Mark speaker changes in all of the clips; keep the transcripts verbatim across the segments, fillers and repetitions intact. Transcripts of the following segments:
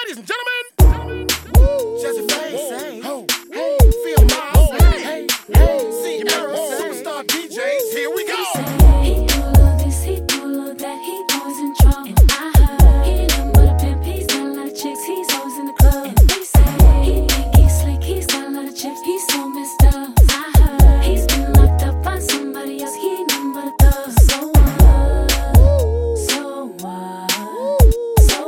Speaker 1: ladies and gentlemen, Jesse Faye, ho, hey, feel my hey, hey, hey, see you superstar D Js, here we go.
Speaker 2: He do all this, he do all that, he always in trouble. And I heard he ain't nothing but a pimp, he's got a lot of chicks, he's always in the club. And they say he think he's slick, he's got a lot of chips, he's so messed up. I heard he's been locked up by somebody else, he ain't nothing but a thug. So what? So what? So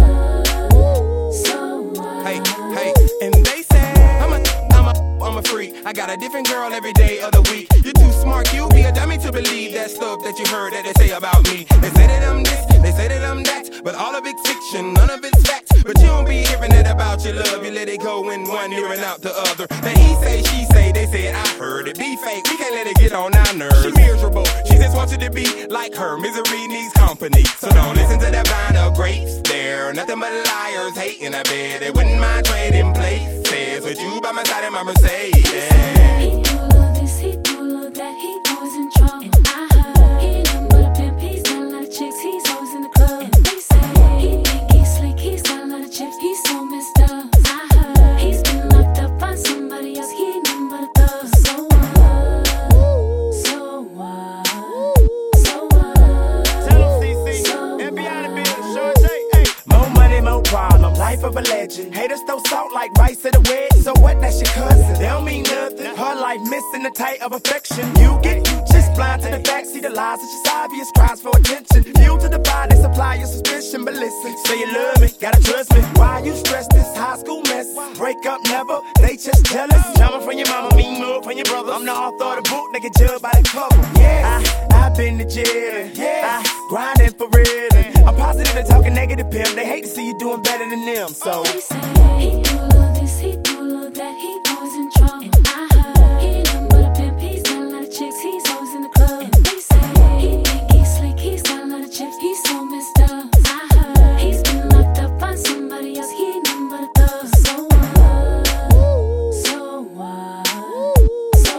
Speaker 2: what? So what?
Speaker 3: Hey, hey, and they say I'm a, I'm a, I'm a freak. I got a different girl every day of the week. You're too smart, you be a dummy to believe that stuff that you heard that they say about me. They say that I'm this, they say that I'm that, but all of it's fiction, none of it's fact. But you don't be hearing it about your love, you let it go in one ear and out the other. Now he say, she say, they say it, I heard it. Be fake, we can't let it get on our nerves. She miserable, she just wants you to be like her. Misery needs company, so don't listen to that vine of grapes. There, nothing but liars hating, I bet they wouldn't mind trading places with you by my side in my Mercedes.
Speaker 2: He do all this, he do all that, he always in trouble. And I heard he ain't nothing but a pimp, he's got a lot of chicks, he's always in the club. And they say he think he's slick, he's got a lot of chips, he's so messed up. I heard he's been locked up by somebody else, he ain't nothing but a thug. So what? So what? So what?
Speaker 4: Tell them C C, F B I the building, Sean J, hey. More money, more problems, life of a legend. Haters throw salt like rice at a wedge, so what, that's your cousin. They don't mean nothing, her life missing the tight of affection. You get you just blind to the fact, see the lies, it's just obvious, cries for attention. Fuel to the fire, they supply your suspicion, but listen, say you love me, gotta trust me. Why you stress this high school mess? Break up never, they just jealous. Drama from your mama, mean move from your brother. I'm the author of the book, they get judged by the cover. Yeah, I, I've been to jail, yeah, I grinding for real. I'm positive and talking negative, pimp. They hate to see you doing better than them, so
Speaker 2: they say he do all this, he do all that, he always in trouble. And I heard he ain't nothing but a pimp, he's got a lot of chicks, he's always in the club. And they say he think he's slick, he's got a lot of chips, he's so messed up. I heard he's been locked up by somebody else, he ain't nothing but a thug. So what? So what? So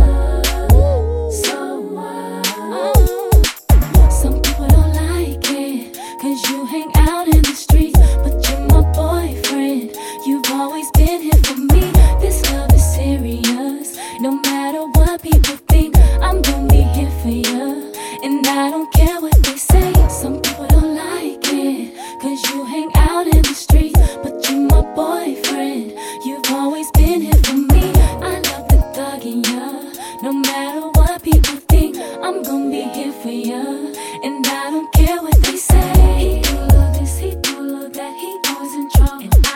Speaker 2: what? So what? Some people don't like it, cause you hang out in the street, but you're my boyfriend. You've always been here for me. This love is serious. No matter what people think, I'm gonna be here for you. And I don't care what they say. Some people don't like it, cause you hang out in the street, but you're my boyfriend. You've always been here for me. I love the thug in ya. No matter what people think, I'm gonna be here for you. And I don't care what they say. He do all this, he do all that, he always in trouble. And